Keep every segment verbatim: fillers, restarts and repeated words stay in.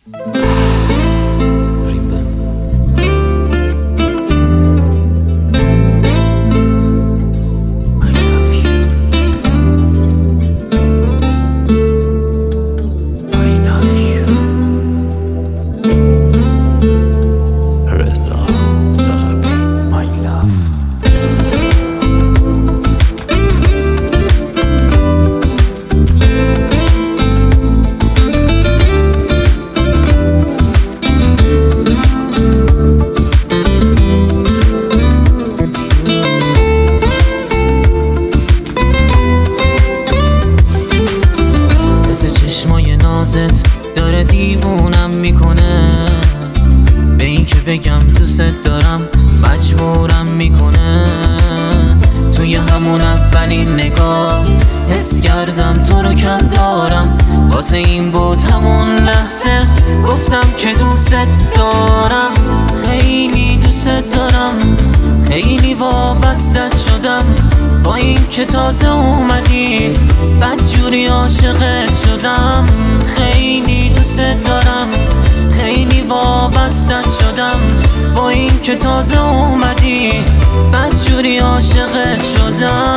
چشمای نازت داره دیوونم میکنه، به این که بگم دوست دارم مجبورم میکنه. توی همون اولین نگاه حس کردم تو رو کم دارم، واسه این بود همون لحظه گفتم که دوست دارم. خیلی دوست دارم، خیلی وابستت شدم، با این که تازه اومدی بدجوری عاشقت شدم. خیلی دوست دارم، خیلی وابستت شدم، با این که تازه اومدی بدجوری عاشقت شدم.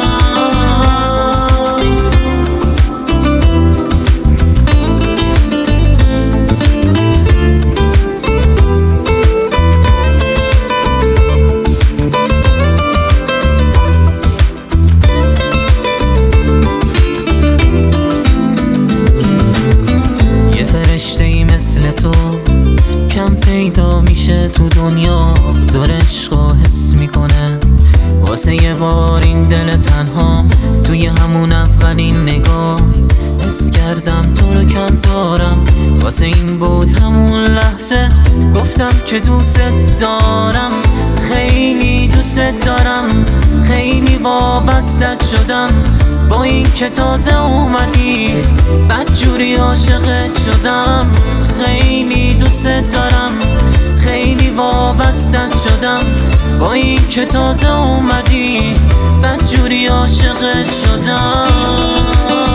تو کم پیدا میشه تو دنیا، داره عشقا حس میکنه. واسه یه بار این دل تنهام توی همون اولین نگاه حس کردم تو رو کم دارم، واسه این بود همون لحظه گفتم که دوست دارم. خیلی دوست دارم، خیلی وابستت شدم، با این که تازه اومدی بدجوری عاشقت شدم. خیلی دوست دارم، خیلی وابستت شدم، با این که تازه اومدی بدجوری عاشقت شدم.